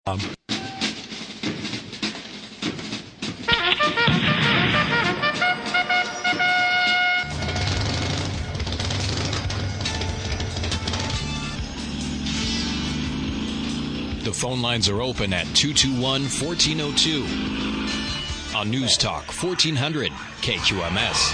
The phone lines are open at 221-1402 on News Talk 1400 KQMS.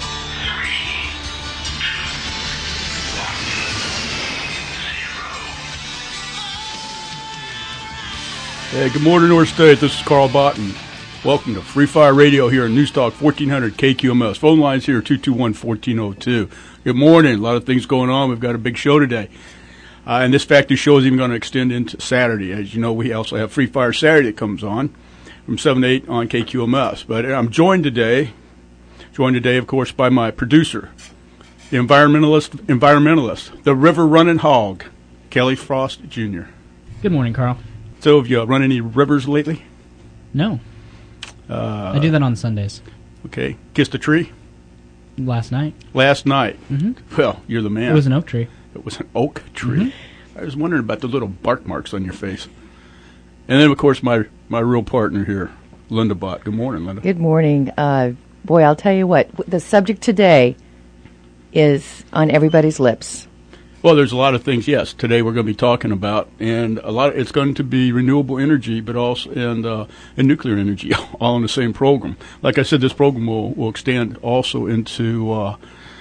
Hey, good morning, North State. This is Carl Botten. Welcome to Free Fire Radio here on News Talk 1400 KQMS. Phone lines here 221-1402. Good morning. A lot of things going on. We've got a big show today. And this factory show is even going to extend into Saturday. As you know, we also have Free Fire Saturday that comes on from 7 to 8 on KQMS. But I'm joined today, of course, by my producer, the environmentalist, the river-running hog, Kelly Frost Jr. Good morning, Carl. So have you run any rivers lately? No. I do that on Sundays. Okay. Kissed a tree? Last night. Mm-hmm. Well, you're the man. It was an oak tree. It was an oak tree. Mm-hmm. I was wondering about the little bark marks on your face. And then, of course, my real partner here, Linda Bott. Good morning, Linda. Good morning. Boy, I'll tell you what, the subject today is on everybody's lips. Well, there's a lot of things, yes, today we're going to be talking about, and it's going to be renewable energy, but also and nuclear energy, all in the same program. Like I said, this program will extend also into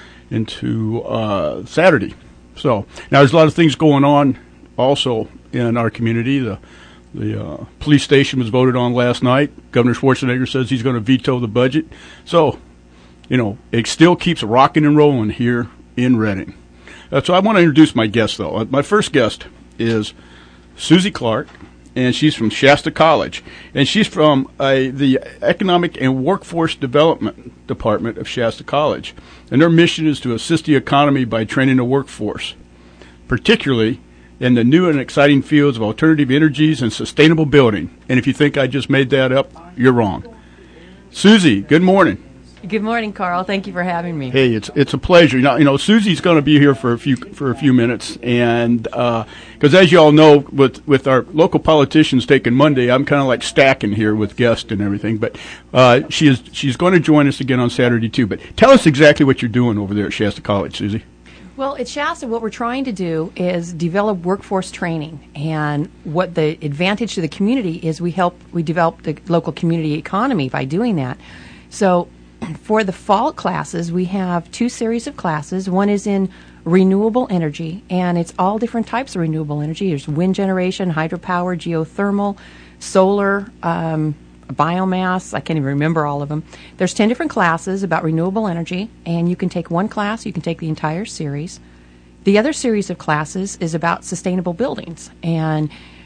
Saturday. So now there's a lot of things going on also in our community. The police station was voted on last night. Governor Schwarzenegger says he's going to veto the budget. So, it still keeps rocking and rolling here in Reading. So I want to introduce my guest, though. My first guest is Susie Clark, and she's from Shasta College. And she's from the Economic and Workforce Development Department of Shasta College. And their mission is to assist the economy by training the workforce, particularly in the new and exciting fields of alternative energies and sustainable building. And if you think I just made that up, you're wrong. Susie, good morning. Good morning, Carl. Thank you for having me. Hey, it's a pleasure. Now, Susie's going to be here for a few minutes, and because as you all know, with our local politicians taking Monday, I'm kind of like stacking here with guests and everything. But she's going to join us again on Saturday too. But tell us exactly what you're doing over there at Shasta College, Susie. Well, at Shasta, what we're trying to do is develop workforce training, and what the advantage to the community is we develop the local community economy by doing that. So for the fall classes, we have two series of classes. One is in renewable energy, and it's all different types of renewable energy. There's wind generation, hydropower, geothermal, solar, biomass. I can't even remember all of them. There's 10 different classes about renewable energy, and you can take one class, you can take the entire series. The other series of classes is about sustainable buildings, and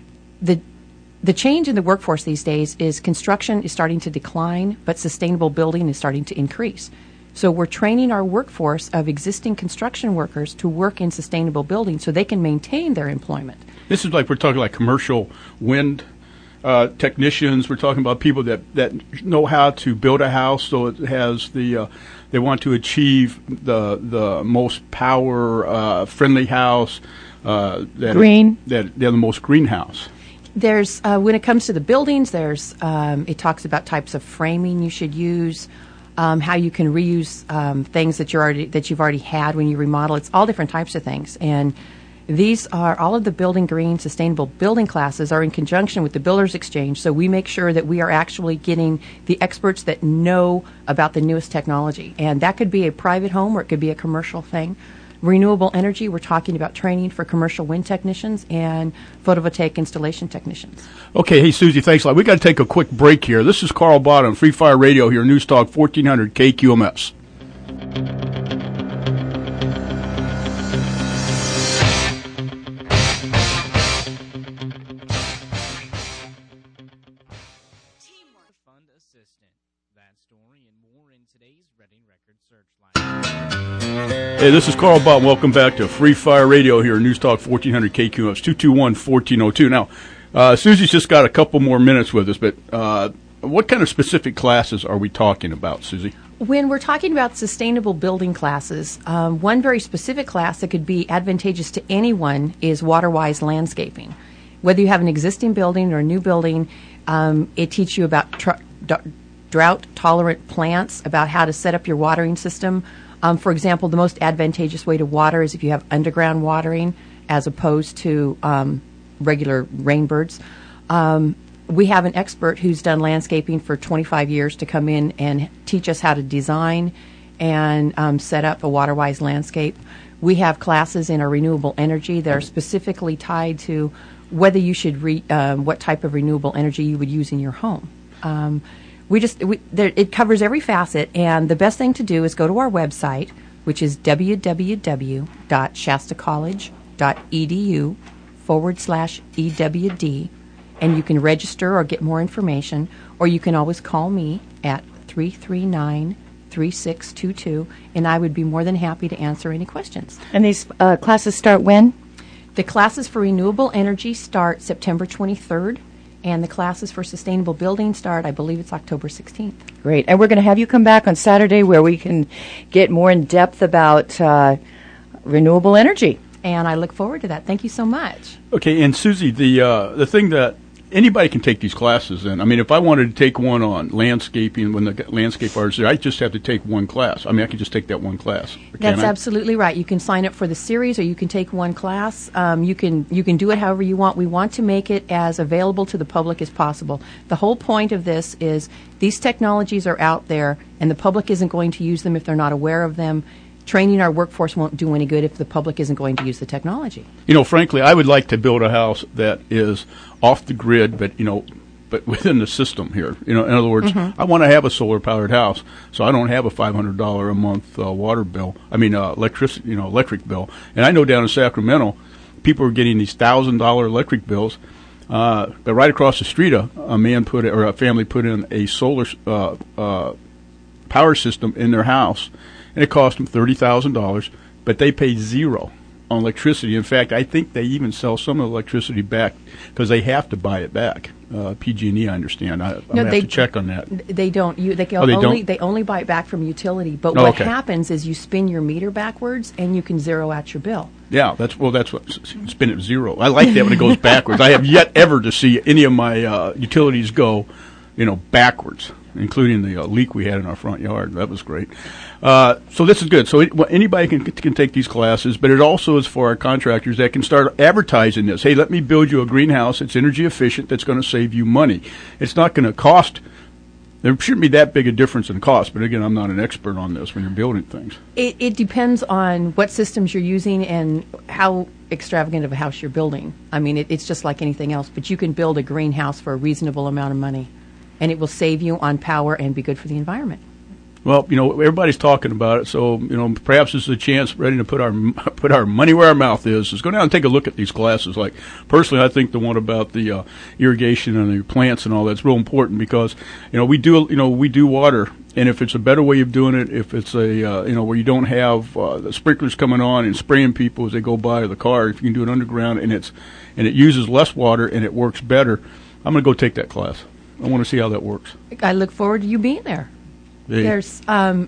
the change in the workforce these days is construction is starting to decline, but sustainable building is starting to increase. So we're training our workforce of existing construction workers to work in sustainable buildings so they can maintain their employment. This is like we're talking like commercial wind technicians. We're talking about people that know how to build a house so it has they want to achieve the most power friendly house. Green. They're the most green house. There's when it comes to the buildings, there's it talks about types of framing you should use, how you can reuse things that you've already had when you remodel. It's all different types of things, and these are all of the Building Green Sustainable Building classes are in conjunction with the Builders Exchange. So we make sure that we are actually getting the experts that know about the newest technology, and that could be a private home or it could be a commercial thing. Renewable energy, we're talking about training for commercial wind technicians and photovoltaic installation technicians. Okay, hey, Susie, thanks a lot. We've got to take a quick break here. This is Carl Bott on Free Fire Radio here, News Talk 1400 KQMS. Teamwork Fund Assistant. That story and more in today's Reading Record Searchlight. Hey, this is Carl Bott. Welcome back to Free Fire Radio here, News Talk 1400 KQMS 221-1402. Now, Susie's just got a couple more minutes with us, but what kind of specific classes are we talking about, Susie? When we're talking about sustainable building classes, one very specific class that could be advantageous to anyone is water-wise landscaping. whether you have an existing building or a new building, it teaches you about drought-tolerant plants, about how to set up your watering system. For example, the most advantageous way to water is if you have underground watering as opposed to regular rainbirds. We have an expert who's done landscaping for 25 years to come in and teach us how to design and set up a water-wise landscape. We have classes in our renewable energy that are specifically tied to whether you should what type of renewable energy you would use in your home. It covers every facet, and the best thing to do is go to our website, which is www.shastacollege.edu/EWD, and you can register or get more information, or you can always call me at 339-3622, and I would be more than happy to answer any questions. And these classes start when? The classes for renewable energy start September 23rd, and the classes for sustainable building start, I believe it's October 16th. Great. And we're going to have you come back on Saturday where we can get more in depth about renewable energy. And I look forward to that. Thank you so much. Okay, and Susie, the thing that anybody can take these classes in. I mean, if I wanted to take one on landscaping, when the landscape artist there, I just have to take one class. I mean, I could just take that one class. That's absolutely right. You can sign up for the series, or you can take one class. You can do it however you want. We want to make it as available to the public as possible. The whole point of this is these technologies are out there, and the public isn't going to use them if they're not aware of them. Training our workforce won't do any good if the public isn't going to use the technology. You know, frankly, I would like to build a house that is off the grid, but within the system here. You know, in other words, I want to have a solar-powered house, so I don't have a $500 a month water bill. I mean, electric bill. And I know down in Sacramento, people are getting these $1,000 electric bills. But right across the street, a family put in a solar power system in their house. And it cost them $30,000, but they pay zero on electricity. In fact, I think they even sell some of the electricity back because they have to buy it back. PG&E, I understand. I'm going to have to check on that. They don't. They only buy it back from utility. But what happens is you spin your meter backwards, and you can zero out your bill. Yeah, that's what spin it zero. I like that when it goes backwards. I have yet ever to see any of my utilities go, backwards, including the leak we had in our front yard. That was great. So this is good. So anybody can take these classes, but it also is for our contractors that can start advertising this. Hey, let me build you a greenhouse that's energy efficient, that's going to save you money. It's not going to cost. There shouldn't be that big a difference in cost, but again, I'm not an expert on this when you're building things. It depends on what systems you're using and how extravagant of a house you're building. I mean, it's just like anything else, but you can build a greenhouse for a reasonable amount of money, and it will save you on power and be good for the environment. Well, everybody's talking about it, so, perhaps this is a chance ready to put our money where our mouth is go down and take a look at these classes. Like, personally, I think the one about the irrigation and the plants and all that's real important because, we do water, and if it's a better way of doing it, if it's where you don't have the sprinklers coming on and spraying people as they go by the car, if you can do it underground and it uses less water and it works better, I'm going to go take that class. I want to see how that works. I look forward to you being there. There's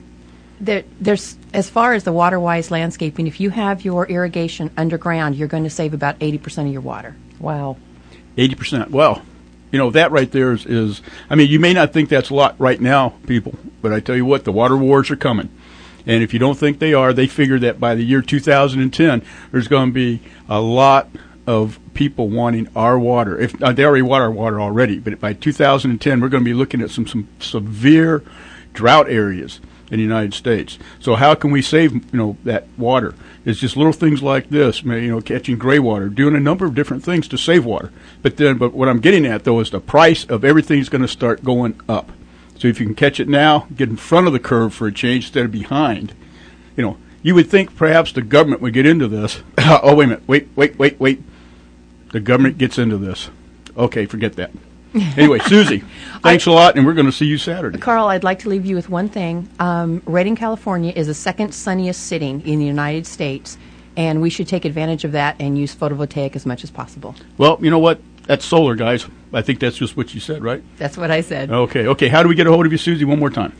as far as the water-wise landscaping, if you have your irrigation underground, you're going to save about 80% of your water. Wow. 80%. Well, that right there is you may not think that's a lot right now, people, but I tell you what, the water wars are coming. And if you don't think they are, they figure that by the year 2010, there's going to be a lot of people wanting our water. If they already want our water already, but by 2010, we're going to be looking at some severe drought areas in the United States. So how can we save, that water? It's just little things like this, catching gray water, doing a number of different things to save water. But what I'm getting at, though, is the price of everything's going to start going up. So if you can catch it now, get in front of the curve for a change instead of behind, you would think perhaps the government would get into this. Oh, wait a minute. Wait. The government gets into this. Okay, forget that. Anyway, Susie, thanks a lot, and we're going to see you Saturday. Carl, I'd like to leave you with one thing. Redding, California is the second sunniest city in the United States, and we should take advantage of that and use photovoltaic as much as possible. Well, you know what? That's solar, guys. I think that's just what you said, right? That's what I said. Okay. How do we get a hold of you, Susie, one more time?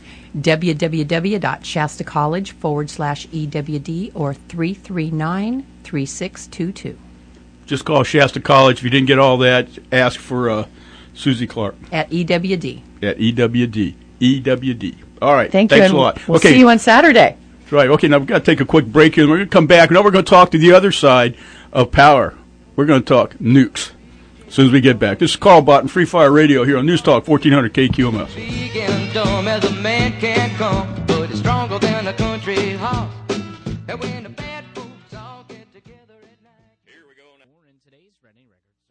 www.shastacollege.com/EWD or 339-3622. Just call Shasta College. If you didn't get all that, ask for Susie Clark. At EWD. At EWD. EWD. All right. Thank you. Thanks and a lot. We'll see you on Saturday. Right. Okay, now we've got to take a quick break here. We're going to come back. Now we're going to talk to the other side of power. We're going to talk nukes as soon as we get back. This is Carl Bott and Free Fire Radio here on News Talk 1400 KQMS. Big and dumb as a man can come, but it's stronger than a country horse. And when the bad folks all get together at night. Here we go now. More in today's Reading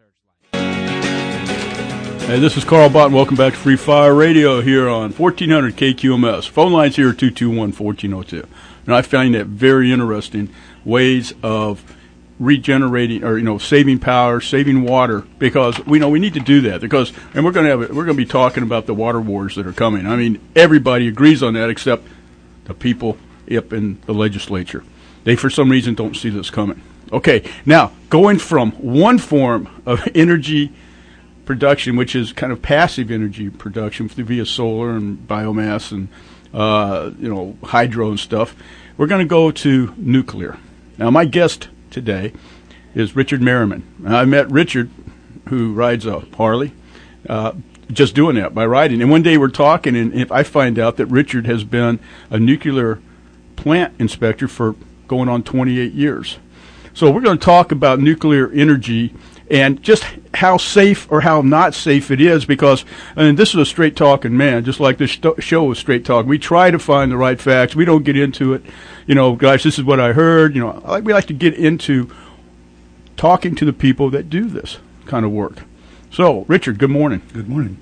Record Searchlight. Hey, this is Carl Bott, and welcome back to Free Fire Radio here on 1400 KQMS. Phone lines here are 221-1402. And I find that very interesting, ways of regenerating or saving power, saving water, because we know we need to do that. Because and we're going to be talking about the water wars that are coming. I mean, everybody agrees on that except the people up in the legislature. They for some reason don't see this coming. Okay, now going from one form of energy production, which is kind of passive energy production via solar and biomass and hydro and stuff, we're going to go to nuclear. Now, my guest today is Richard Merriman. I met Richard, who rides a Harley, just doing that by riding. And one day we're talking, and if I find out that Richard has been a nuclear plant inspector for going on 28 years. So we're going to talk about nuclear energy and just how safe or how not safe it is, because this is a straight talking man, just like this show is straight talk. We try to find the right facts. We don't get into it, guys, this is what I heard. We like to get into talking to the people that do this kind of work. So, Richard, good morning. Good morning.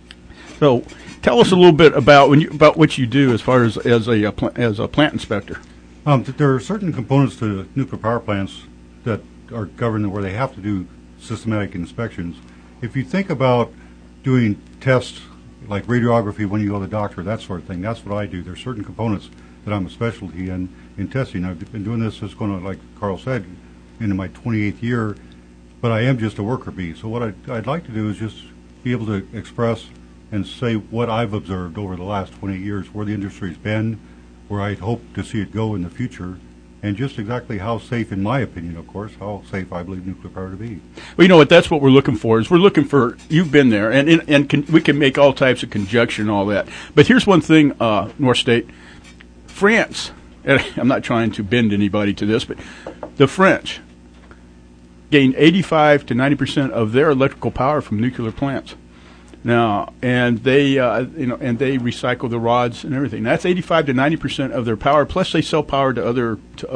So, tell us a little bit about what you do as far as a plant inspector. There are certain components to nuclear power plants that are governed where they have to do systematic inspections. If you think about doing tests like radiography when you go to the doctor, that sort of thing, that's what I do. There's certain components that I'm a specialty in testing. I've been doing this, like Carl said, into my 28th year, but I am just a worker bee. So what I'd like to do is just be able to express and say what I've observed over the last 28 years, where the industry's been, where I'd hope to see it go in the future, and just exactly how safe, in my opinion, of course, how safe I believe nuclear power to be. Well, you know what? That's what we're looking for. We're looking for, you've been there, and we can make all types of conjecture and all that. But here's one thing, North State. France, and I'm not trying to bend anybody to this, but the French gain 85 to 90% of their electrical power from nuclear plants. Now, and they, and they recycle the rods and everything. That's 85 to 90% of their power. Plus, they sell power to other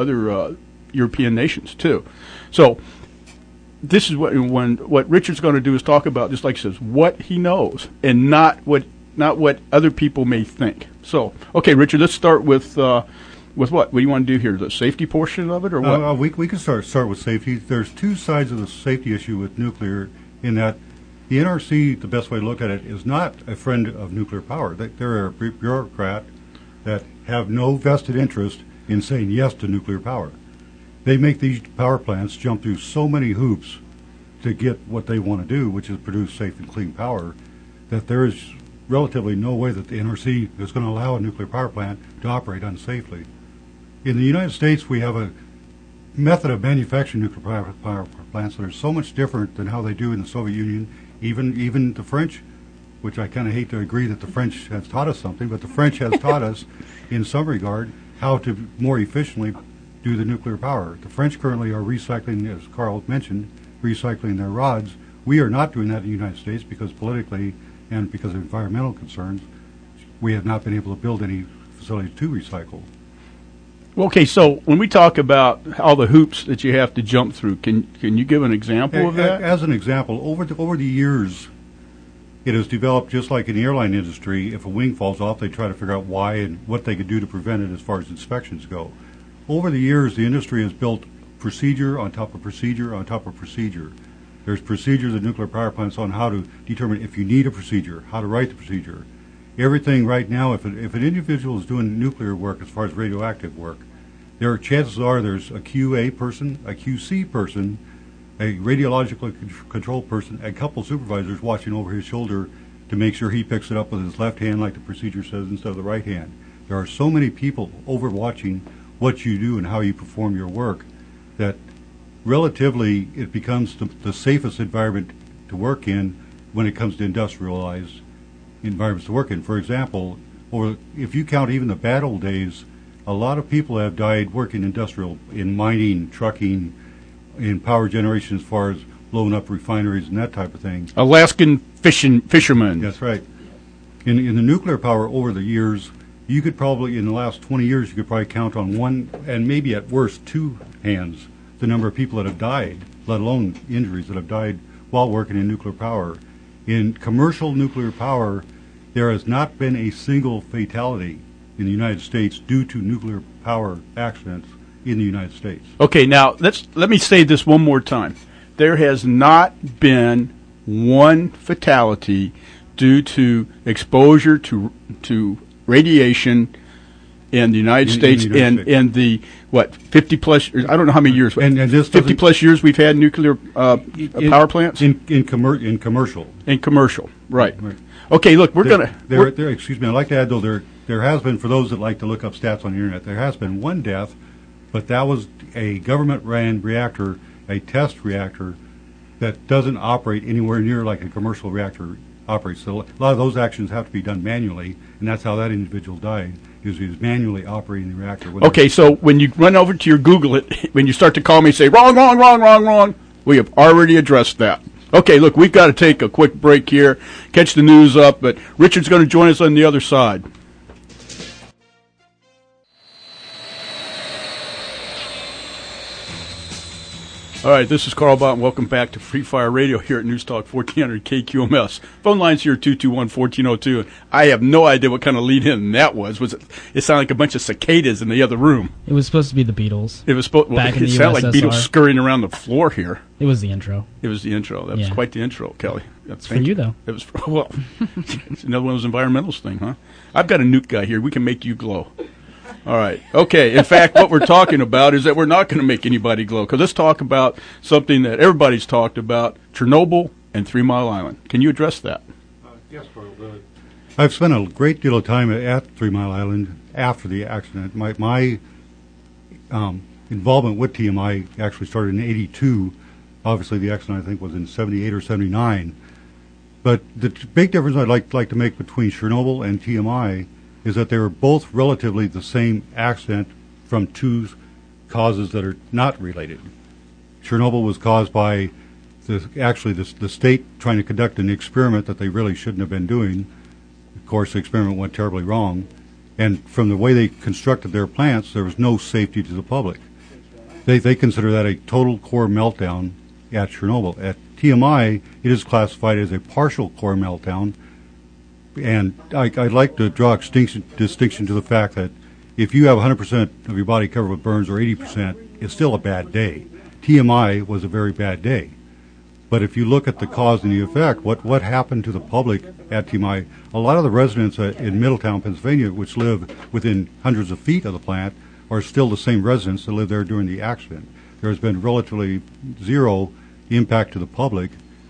European nations too. So, this is what Richard's going to do is talk about, just like he says, what he knows and not what other people may think. So, okay, Richard, let's start with what? What do you want to do here? The safety portion of it, or what? We can start with safety. There's two sides of the safety issue with nuclear, in that the NRC, the best way to look at it, is not a friend of nuclear power. They're a bureaucrat that have no vested interest in saying yes to nuclear power. They make these power plants jump through so many hoops to get what they want to do, which is produce safe and clean power, that there is relatively no way that the NRC is going to allow a nuclear power plant to operate unsafely. In the United States, we have a method of manufacturing nuclear power plants that are so much different than how they do in the Soviet Union. Even the French, which I kind of hate to agree that the French has taught us something, but the French has taught us in some regard how to more efficiently do the nuclear power. The French currently are recycling, as Carl mentioned, recycling their rods. We are not doing that in the United States because politically and because of environmental concerns, we have not been able to build any facilities to recycle. Okay, so when we talk about all the hoops that you have to jump through, can you give an example of that? As an example, over the years, it has developed just like in the airline industry. If a wing falls off, they try to figure out why and what they could do to prevent it as far as inspections go. Over the years, the industry has built procedure on top of procedure on top of procedure. There's procedures at nuclear power plants on how to determine if you need a procedure, how to write the procedure. Everything right now, if an individual is doing nuclear work as far as radioactive work, chances are there's a QA person, a QC person, a radiological control person, a couple supervisors watching over his shoulder to make sure he picks it up with his left hand like the procedure says instead of the right hand. There are so many people overwatching what you do and how you perform your work that relatively it becomes the safest environment to work in when it comes to industrialized environments to work in. For example, if you count even the bad old days, a lot of people have died working in mining, trucking, in power generation as far as blowing up refineries and that type of thing. Alaskan fishermen. That's right. In the nuclear power over the years, you could probably, in the last 20 years, you could probably count on one and maybe at worst two hands the number of people that have died, let alone injuries that have died while working in nuclear power. In commercial nuclear power, there has not been a single fatality in the United States due to nuclear power accidents in the United States. Okay, now let me say this one more time. There has not been one fatality due to exposure to radiation in the United States in the 50 plus, I don't know how many years, and this 50 plus years we've had nuclear power plants? In commercial. In commercial, right. Okay, look, excuse me, I'd like to add, though, there has been, for those that like to look up stats on the Internet, there has been one death, but that was a government-ran reactor, a test reactor, that doesn't operate anywhere near like a commercial reactor operates. So a lot of those actions have to be done manually, and that's how that individual died, is he was manually operating the reactor. Okay, so when you run over to your Google it, when you start to call me and say, wrong, we have already addressed that. Okay, look, we've got to take a quick break here, catch the news up, but Richard's going to join us on the other side. All right, this is Carl Bott, and welcome back to Free Fire Radio here at News Talk 1400 KQMS. Phone lines here 221-1402. I have no idea what kind of lead-in that was. It sounded like a bunch of cicadas in the other room. It was supposed to be the Beatles. It was supposed. Well, it sounded like Beatles scurrying around the floor here. It was the intro. It was the intro. That was quite the intro, Kelly. That's for you, though. It was it's another one of those environmentals thing, huh? I've got a nuke guy here. We can make you glow. All right. Okay. In fact, what we're talking about is that we're not going to make anybody glow, because let's talk about something that everybody's talked about, Chernobyl and 3 Mile Island. Can you address that? Yes, Carl. I've spent a great deal of time at 3 Mile Island after the accident. My involvement with TMI actually started in '82. Obviously, the accident, I think, was in '78 or '79. But the big difference I'd like to make between Chernobyl and TMI is that they were both relatively the same accident from two causes that are not related. Chernobyl was caused by the state trying to conduct an experiment that they really shouldn't have been doing. Of course, the experiment went terribly wrong. And from the way they constructed their plants, there was no safety to the public. They consider that a total core meltdown at Chernobyl. At TMI, it is classified as a partial core meltdown. And I'd like to draw a distinction to the fact that if you have 100% of your body covered with burns or 80%, it's still a bad day. TMI was a very bad day. But if you look at the cause and the effect, what happened to the public at TMI, a lot of the residents in Middletown, Pennsylvania, which live within hundreds of feet of the plant, are still the same residents that lived there during the accident. There has been relatively zero impact to the public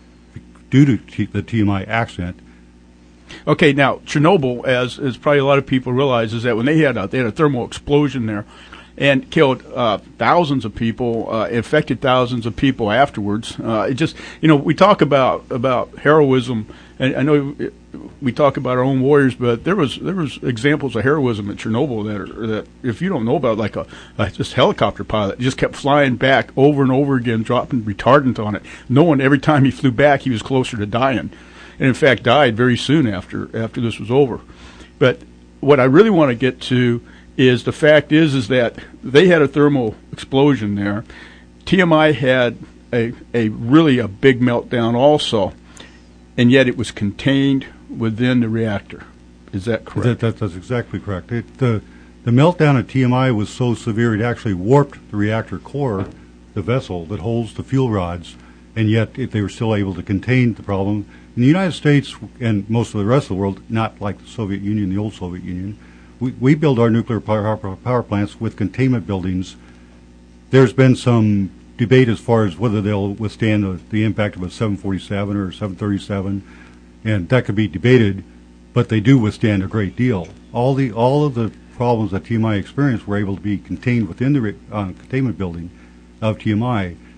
due to the TMI accident. Okay, now Chernobyl, as probably a lot of people realize, is that when they had a thermal explosion there, and killed thousands of people, infected thousands of people afterwards. It just, we talk about heroism, and I know we talk about our own warriors, but there was examples of heroism at Chernobyl that if you don't know about, like a just helicopter pilot just kept flying back over and over again, dropping retardant on it, knowing every time he flew back he was closer to dying. And in fact died very soon after this was over. But what I really want to get to is the fact is that they had a thermal explosion there. TMI had a really big meltdown also, and yet it was contained within the reactor. Is that correct? That's exactly correct. The meltdown at TMI was so severe it actually warped the reactor core, the vessel that holds the fuel rods, and yet they were still able to contain the problem. In the United States and most of the rest of the world, not like the Soviet Union, the old Soviet Union, we build our nuclear power plants with containment buildings. There's been some debate as far as whether they'll withstand the impact of a 747 or 737, and that could be debated, but they do withstand a great deal. All of the problems that TMI experienced were able to be contained within the containment building of TMI.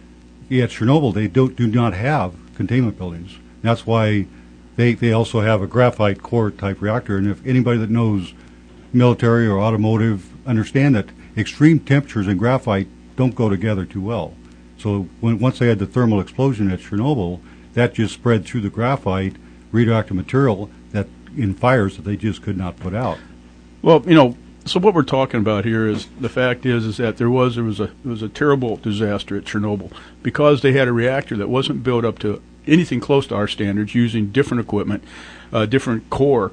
at Chernobyl, they do not have containment buildings. That's why they also have a graphite core type reactor. And if anybody that knows military or automotive understand that extreme temperatures and graphite don't go together too well. So once they had the thermal explosion at Chernobyl, that just spread through the graphite radioactive material that in fires that they just could not put out. Well, so what we're talking about here is the fact is that there was a terrible disaster at Chernobyl because they had a reactor that wasn't built up to anything close to our standards, using different equipment, different core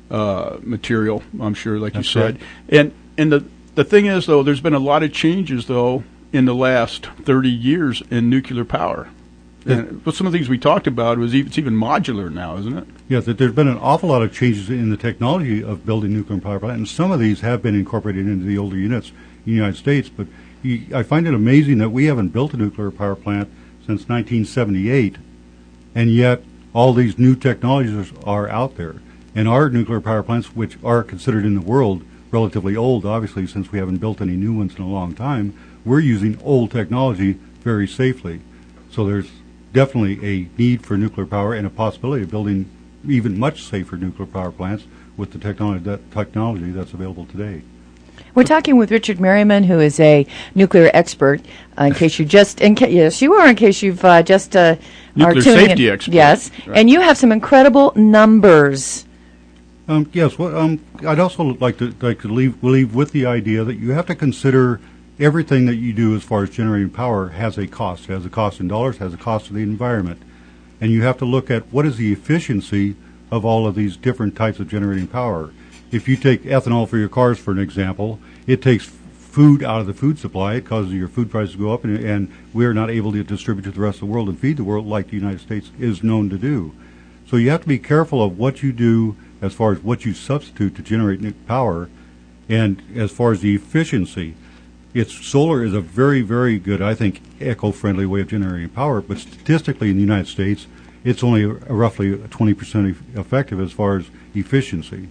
material. I'm sure, like you said, right. And the thing is, though, there's been a lot of changes, though, in the last 30 years in nuclear power. And some of the things we talked about it's even modular now, isn't it? Yes, there's been an awful lot of changes in the technology of building nuclear power plants, and some of these have been incorporated into the older units in the United States. But I find it amazing that we haven't built a nuclear power plant since 1978, and yet all these new technologies are out there. And our nuclear power plants, which are considered in the world relatively old, obviously, since we haven't built any new ones in a long time, we're using old technology very safely. So there's definitely a need for nuclear power and a possibility of building even much safer nuclear power plants with the technology that's available today. We're talking with Richard Merriman, who is a nuclear expert. In case you just, yes, you are. In case you've just are nuclear tuning safety in. expert. Yes, right. And you have some incredible numbers. Yes. Well, I'd also like to leave with the idea that you have to consider everything that you do as far as generating power has a cost. It has a cost in dollars, has a cost to the environment. And you have to look at what is the efficiency of all of these different types of generating power. If you take ethanol for your cars, for an example, it takes food out of the food supply. It causes your food prices to go up, and we're not able to distribute to the rest of the world and feed the world like the United States is known to do. So you have to be careful of what you do as far as what you substitute to generate power, and as far as the efficiency. Solar is a very, very good, I think, eco-friendly way of generating power, but statistically in the United States, it's only roughly 20% effective as far as efficiency.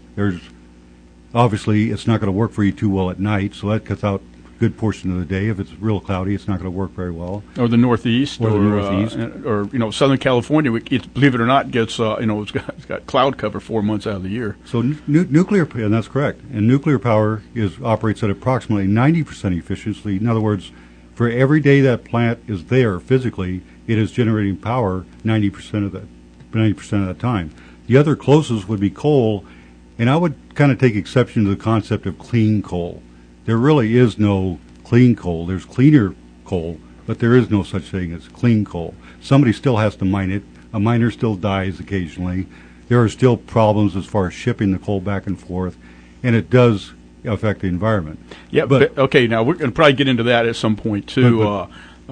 Obviously, it's not going to work for you too well at night, so that cuts out a good portion of the day. If it's real cloudy, it's not going to work very well. Or the Northeast, or the Northeast, or Southern California. Believe it or not, gets it's got cloud cover 4 months out of the year. So nuclear, and that's correct. And nuclear power operates at approximately 90% efficiency. In other words, for every day that plant is there physically, it is generating power 90% of the time. The other closest would be coal, and I would kind of take exception to the concept of clean coal. There really is no clean coal. There's cleaner coal, but there is no such thing as clean coal. Somebody still has to mine it. A miner still dies occasionally. There are still problems as far as shipping the coal back and forth, and it does affect the environment. Yeah, but okay, now we're going to probably get into that at some point, too,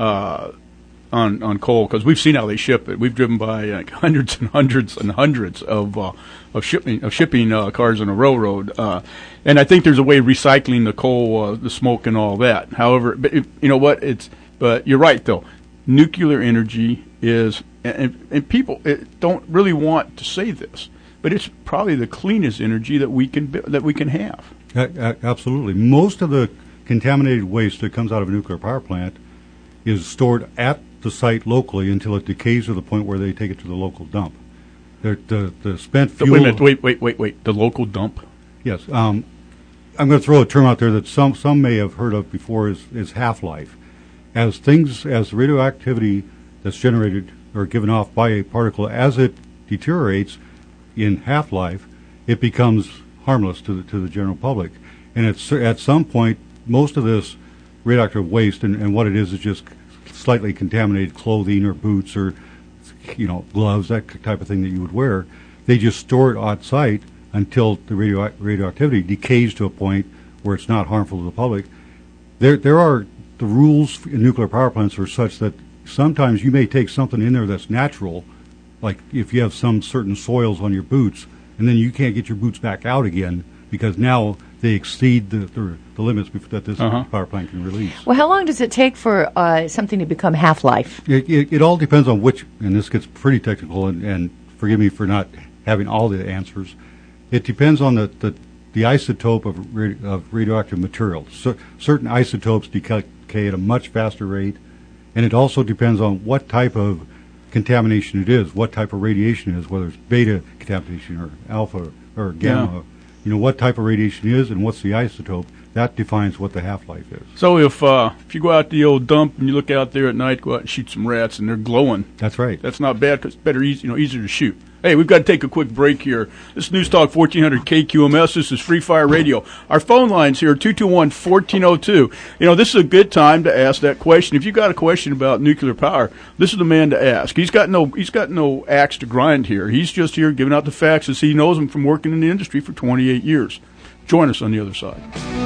on coal, because we've seen how they ship it. We've driven by hundreds and hundreds and hundreds of shipping cars on a railroad, and I think there's a way of recycling the coal, the smoke, and all that. However, but you know what? But you're right, though. Nuclear energy is, and people don't really want to say this, but it's probably the cleanest energy that we can have. Absolutely. Most of the contaminated waste that comes out of a nuclear power plant is stored at the site locally until it decays to the point where they take it to the local dump. The spent fuel. Wait a minute. Wait. The local dump? Yes. I'm going to throw a term out there that some may have heard of before is half-life. As the radioactivity that's generated or given off by a particle, as it deteriorates in half-life, it becomes harmless to the general public. And at some point, most of this radioactive waste and what it is just slightly contaminated clothing or boots or gloves, that type of thing that you would wear. They just store it on site until the radioactivity decays to a point where it's not harmful to the public. There are the rules in nuclear power plants are such that sometimes you may take something in there that's natural, like if you have some certain soils on your boots, and then you can't get your boots back out again because now they exceed the limits that this power plant can release. Well, how long does it take for something to become half-life? It all depends on which, and this gets pretty technical, and forgive me for not having all the answers. It depends on the isotope of radioactive material. So certain isotopes decay at a much faster rate, And it also depends on what type of contamination it is, what type of radiation it is, whether it's beta contamination or alpha or gamma. You know, what type of radiation is and what's the isotope. That defines what the half-life is. So if you go out to the old dump and you look out there at night, go out and shoot some rats, and they're glowing. That's right. That's not bad because it's better, easier to shoot. Hey, we've got to take a quick break here. This is News Talk 1400 KQMS. This is Free Fire Radio. Our phone lines here are 221-1402. You know, this is a good time to ask that question. If you got a question about nuclear power, this is the man to ask. He's got no axe to grind here. He's just here giving out the facts as he knows them from working in the industry for 28 years. Join us on the other side.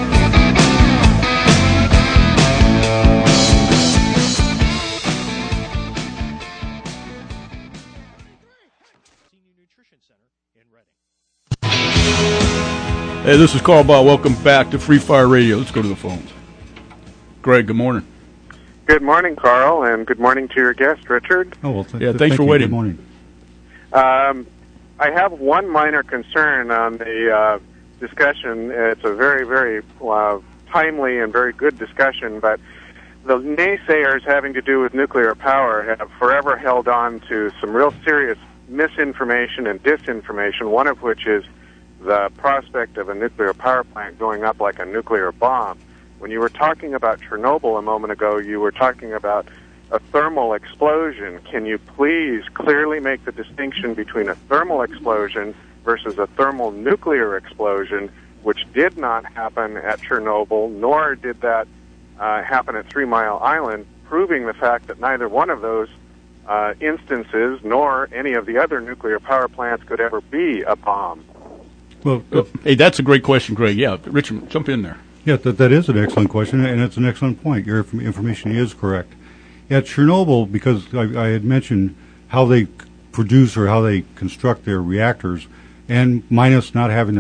Hey, this is Carl Ball. Welcome back to Free Fire Radio. Let's go to the phones. Greg, good morning. Good morning, Carl, and good morning to your guest, Richard. Oh, well, thanks for waiting. Good morning. I have one minor concern on the discussion. It's a very, very timely and very good discussion, but the naysayers having to do with nuclear power have forever held on to some real serious misinformation and disinformation, one of which is the prospect of a nuclear power plant going up like a nuclear bomb. When you were talking about Chernobyl a moment ago, you were talking about a thermal explosion. Can you please clearly make the distinction between a thermal explosion versus a thermal nuclear explosion, which did not happen at Chernobyl, nor did that happen at 3 Mile Island, proving the fact that neither one of those instances nor any of the other nuclear power plants could ever be a bomb. Well, hey, that's a great question, Greg. Yeah, Richard, jump in there. Yeah, that is an excellent question, and it's an excellent point. Your information is correct. At Chernobyl, because I had mentioned how they produce or how they construct their reactors, and minus not having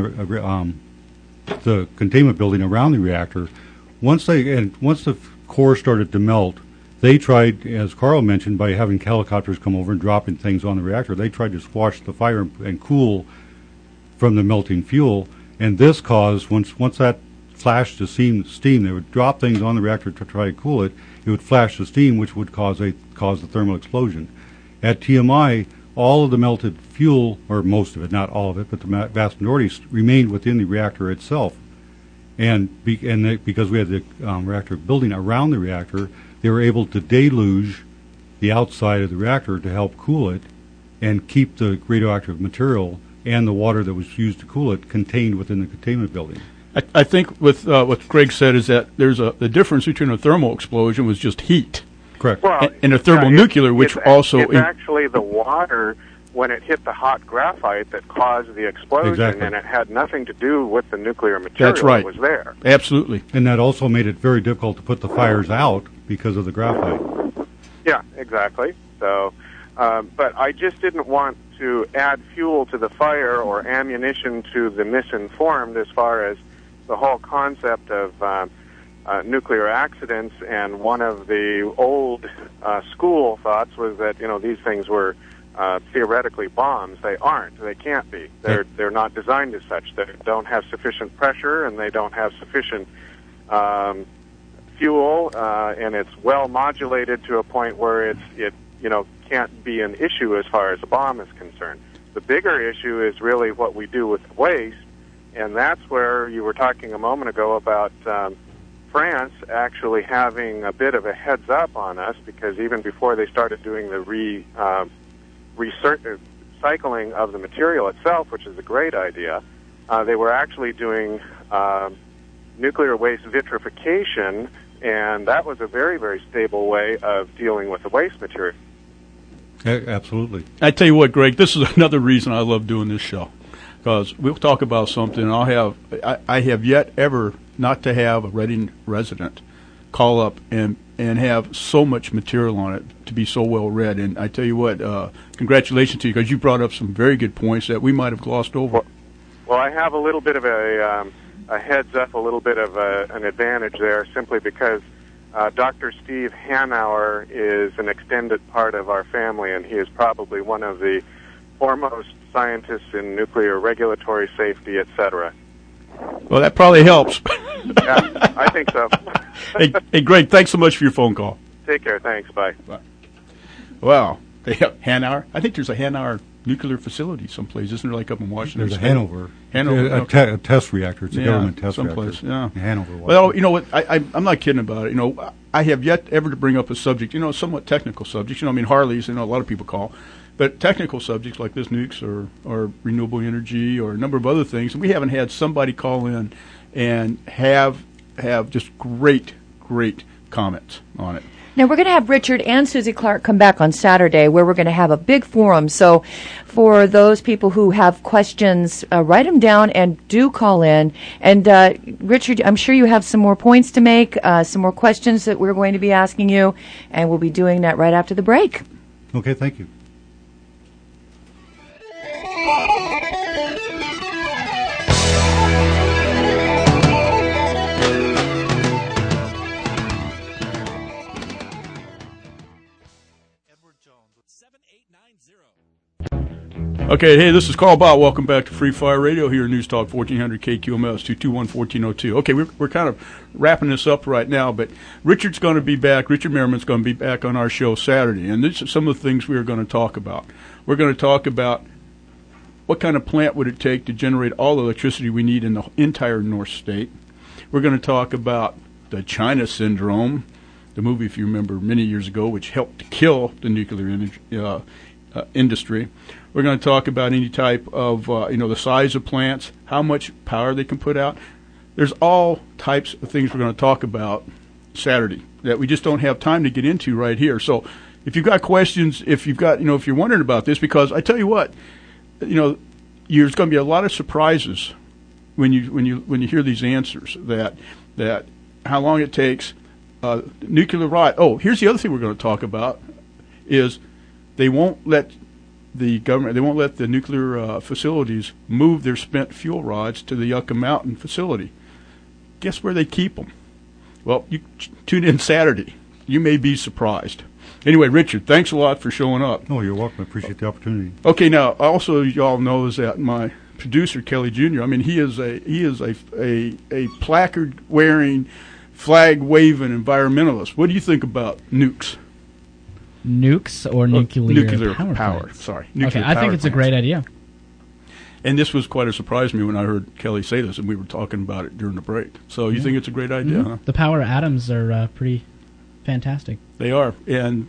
the containment building around the reactor, once the core started to melt, they tried, as Carl mentioned, by having helicopters come over and dropping things on the reactor, they tried to squash the fire and cool from the melting fuel, and this caused, once that flashed the steam, they would drop things on the reactor to try to cool it. It would flash the steam, which would cause the thermal explosion. At TMI, all of the melted fuel, or most of it, not all of it, but the vast majority, remained within the reactor itself. And because we had the reactor building around the reactor, they were able to deluge the outside of the reactor to help cool it and keep the radioactive material and the water that was used to cool it contained within the containment building. I think with what Greg said is that there's the difference between a thermal explosion was just heat. Correct. Well, and a thermonuclear, which also... It's actually the water, when it hit the hot graphite, that caused the explosion, exactly. And it had nothing to do with the nuclear material That's right. that was there. Absolutely. And that also made it very difficult to put the fires out because of the graphite. Yeah, exactly. So, but I just didn't want to add fuel to the fire or ammunition to the misinformed as far as the whole concept of nuclear accidents. And one of the old school thoughts was that, these things were theoretically bombs. They aren't. They can't be. They're not designed as such. They don't have sufficient pressure, and they don't have sufficient fuel, and it's well modulated to a point where it can't be an issue as far as a bomb is concerned. The bigger issue is really what we do with waste, and that's where you were talking a moment ago about France actually having a bit of a heads up on us, because even before they started doing the recycling of the material itself, which is a great idea, they were actually doing nuclear waste vitrification, and that was a very, very stable way of dealing with the waste material. Absolutely. I tell you what, Greg, this is another reason I love doing this show, because we'll talk about something, and I have yet ever not to have a Reading resident call up and have so much material on it to be so well read. And I tell you what, congratulations to you, because you brought up some very good points that we might have glossed over. Well, I have a little bit of a heads up, a little bit of an advantage there, simply because Dr. Steve Hanauer is an extended part of our family, and he is probably one of the foremost scientists in nuclear regulatory safety, etc. Well, that probably helps. Yeah, I think so. Hey, Greg, thanks so much for your phone call. Take care. Thanks. Bye. Bye. Well, they have Hanauer. I think there's a Hanauer nuclear facility someplace, isn't there? Like up in Washington. There's a State? Hanover. A test reactor. It's a government test someplace, reactor. Yeah, in Hanover. Washington. Well, you know what? I'm not kidding about it. You know, I have yet ever to bring up a subject. You know, somewhat technical subjects. You know, I mean, Harleys. You know, a lot of people call, but technical subjects like this, nukes or renewable energy or a number of other things. We haven't had somebody call in and have just great comments on it. Now, we're going to have Richard and Susie Clark come back on Saturday where we're going to have a big forum. So for those people who have questions, write them down and do call in. And, Richard, I'm sure you have some more points to make, some more questions that we're going to be asking you, and we'll be doing that right after the break. Okay, thank you. Okay, hey, this is Carl Bott. Welcome back to Free Fire Radio here in News Talk 1400 KQMS 221-1402. Okay, we're kind of wrapping this up right now, but Richard's going to be back. Richard Merriman's going to be back on our show Saturday, and these are some of the things we are going to talk about. We're going to talk about what kind of plant would it take to generate all the electricity we need in the entire North State. We're going to talk about the China Syndrome, the movie, if you remember, many years ago, which helped to kill the nuclear industry. We're going to talk about any type of, the size of plants, how much power they can put out. There's all types of things we're going to talk about Saturday that we just don't have time to get into right here. So if you've got questions, if you're wondering about this, because I tell you what, there's going to be a lot of surprises when you hear these answers that how long it takes, nuclear rod. Oh, here's the other thing we're going to talk about is they won't let the nuclear facilities move their spent fuel rods to the Yucca Mountain facility. Guess where they keep them? Well, you tune in Saturday. You may be surprised. Anyway, Richard, thanks a lot for showing up. Oh, you're welcome. I appreciate the opportunity. Okay, now also y'all know is that my producer Kelly Jr. I mean, he is a placard wearing, flag waving environmentalist. What do you think about nukes? Nukes or nuclear power plants? Sorry. Okay, I think it's a great idea. And this was quite a surprise to me when I heard Kelly say this, and we were talking about it during the break. So you think it's a great idea, huh? The power atoms are pretty fantastic. They are. And,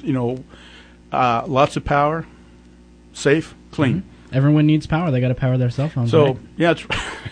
lots of power, safe, clean. Mm-hmm. Everyone needs power. They got to power their cell phones. So, right? yeah, it's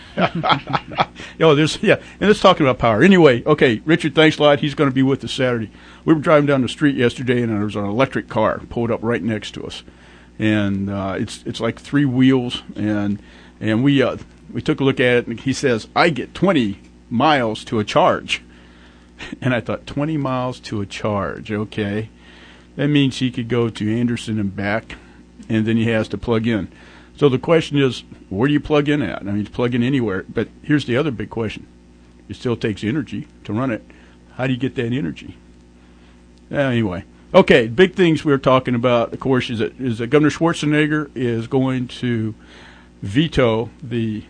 and let's talk about power. Anyway, okay, Richard, thanks a lot. He's going to be with us Saturday. We were driving down the street yesterday, and there was an electric car pulled up right next to us, and it's like 3 wheels, and we took a look at it, and he says, "I get 20 miles to a charge," and I thought 20 miles to a charge, okay, that means he could go to Anderson and back, and then he has to plug in. So the question is, where do you plug in at? I mean, you plug in anywhere. But here's the other big question. It still takes energy to run it. How do you get that energy? Anyway. Okay, big things we're talking about, of course, is that Governor Schwarzenegger is going to veto the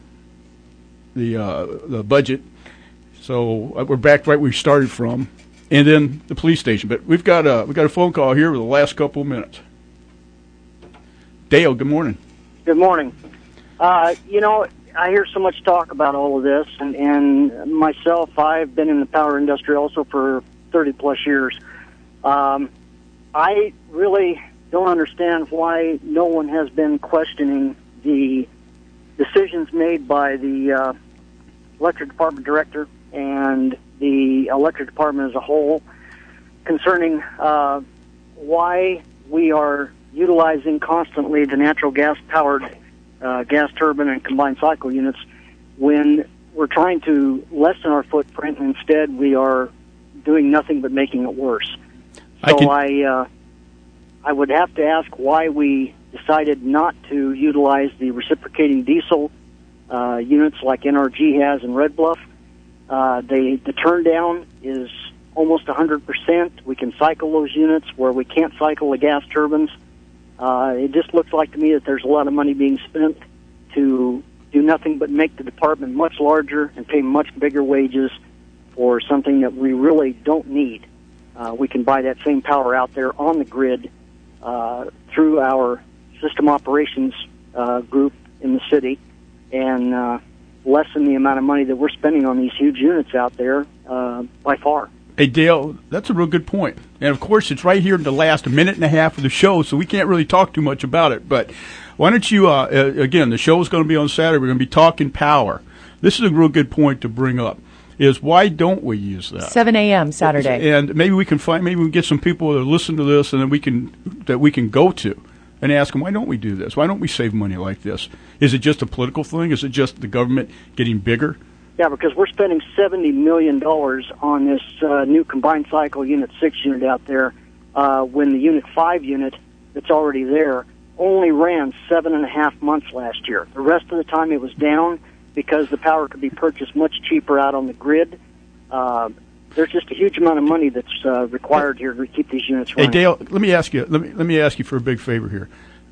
budget. So we're back right where we started from. And then the police station. But we've got a phone call here for the last couple of minutes. Dale, good morning. Good morning. I hear so much talk about all of this, and myself, I've been in the power industry also for 30-plus years. I really don't understand why no one has been questioning the decisions made by the electric department director and the electric department as a whole concerning why we are utilizing constantly the natural gas-powered gas turbine and combined cycle units when we're trying to lessen our footprint, and instead we are doing nothing but making it worse. So I would have to ask why we decided not to utilize the reciprocating diesel units like NRG has in Red Bluff. The turn down is almost 100%. We can cycle those units where we can't cycle the gas turbines. It just looks like to me that there's a lot of money being spent to do nothing but make the department much larger and pay much bigger wages for something that we really don't need. We can buy that same power out there on the grid through our system operations group in the city, and lessen the amount of money that we're spending on these huge units out there by far. Hey, Dale, that's a real good point. And, of course, it's right here in the last minute and a half of the show, so we can't really talk too much about it. But why don't you, again, the show is going to be on Saturday. We're going to be talking power. This is a real good point to bring up, is why don't we use that? 7 a.m. Saturday. And maybe we can get some people that listen to this and then we can go to and ask them, why don't we do this? Why don't we save money like this? Is it just a political thing? Is it just the government getting bigger? Yeah, because we're spending $70 million on this new combined cycle Unit 6 unit out there, when the Unit 5 unit that's already there only ran 7.5 months last year. The rest of the time it was down because the power could be purchased much cheaper out on the grid. There's just a huge amount of money that's required here to keep these units running. Hey, Dale, let me ask you for a big favor here.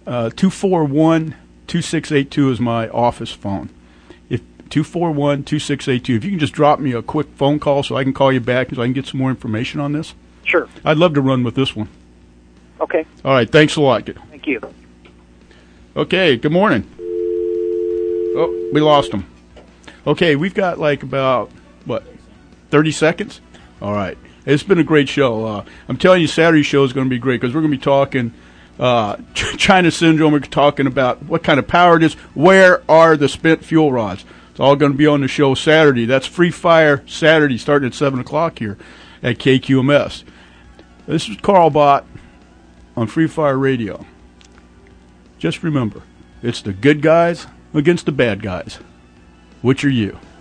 241-2682 is my office phone. 241-2682. If you can just drop me a quick phone call so I can call you back so I can get some more information on this. Sure. I'd love to run with this one. Okay. All right. Thanks a lot. Thank you. Okay. Good morning. Oh, we lost him. Okay. We've got about, 30 seconds? All right. It's been a great show. I'm telling you, Saturday's show is going to be great because we're going to be talking China syndrome. We're talking about what kind of power it is. Where are the spent fuel rods? It's all going to be on the show Saturday. That's Free Fire Saturday starting at 7 o'clock here at KQMS. This is Carl Bott on Free Fire Radio. Just remember, it's the good guys against the bad guys. Which are you?